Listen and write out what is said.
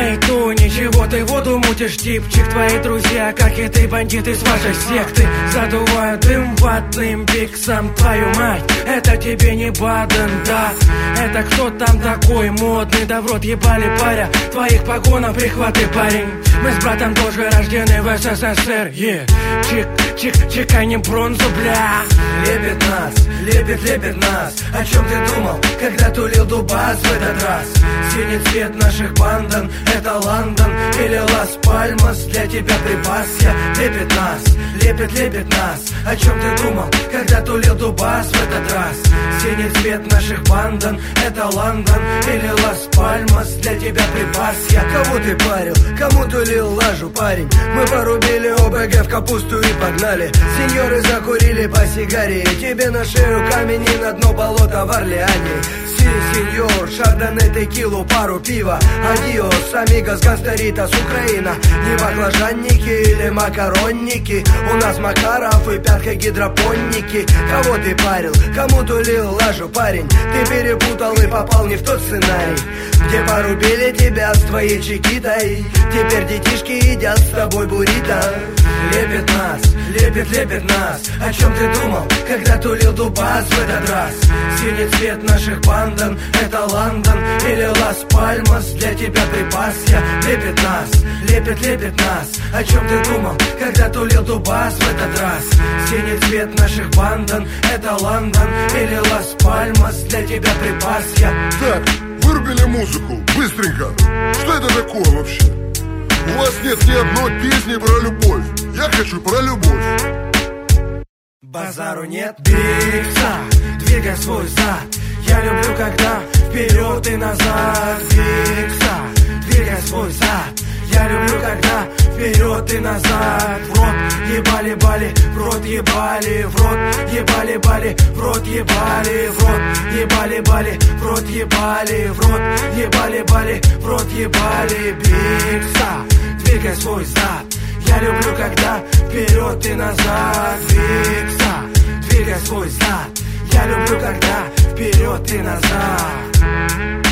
Эй, ту, ничего ты воду мутишь, типчик. Твои друзья, как и ты, бандиты с вашей секты, задувают дым ватным пиксом. Твою мать, это тебе не Баден, да. Это кто там такой модный? Да в рот ебали паря, твоих погонов прихваты, парень. Мы с братом тоже рождены в СССР, чик, чик, чеканем бронзу, бля. Лепит нас. О чем ты думал, когда тулил дубас в этот раз? Синий цвет наших бандан, это Лондон или Лас-Пальмас, для тебя припас я. Лепит нас. О чем ты думал, когда тулил дубас в этот раз? Синий цвет наших бандан, это Лондон или Лас-Пальмас, для тебя припас я. Кого ты парил, кому тулил лажу, парень? Мы порубили ОБГ в капусту и погнали. Сеньоры закурили по сигаре, тебе на шею камень и на дно болота в Орлеане. Сеньор, шардоне, текилу, пару пива. Адиос, амигос, гангстеритас, Украина. Не баклажанники или макаронники, у нас Макаров и пятка гидропонники. Кого ты парил, кому тулил лажу, парень? Ты перепутал и попал не в тот сценарий, где порубили тебя с твоей чекитой. Теперь детишки едят с тобой буррито. Лепит нас. О чем ты думал, когда тулил дубас в этот раз? Синий цвет наших бандан, это Лондон или Лас-Пальмас, для тебя припас я. Лепит нас. О чем ты думал, когда тулил дубас в этот раз? Синий цвет наших бандан, это Лондон или Лас-Пальмас, для тебя припас я. Так, вырубили музыку, быстренько. Что это такое вообще? У вас нет ни одной песни про любовь. Я хочу про любовь. Базару нет, бикса, двигай свой зад. Я люблю, когда вперед и назад. Бикса, двигай свой зад. Я люблю, когда вперед и назад. В рот ебали бали, в рот ебали, в рот ебали бали, в рот ебали, в рот ебали бали, в рот ебали, в рот ебали бали, в рот ебали. Бикса, двигай свой зад. Я люблю, когда вперед и назад. Бикса, двигай свой зад. Я люблю, когда вперед и назад.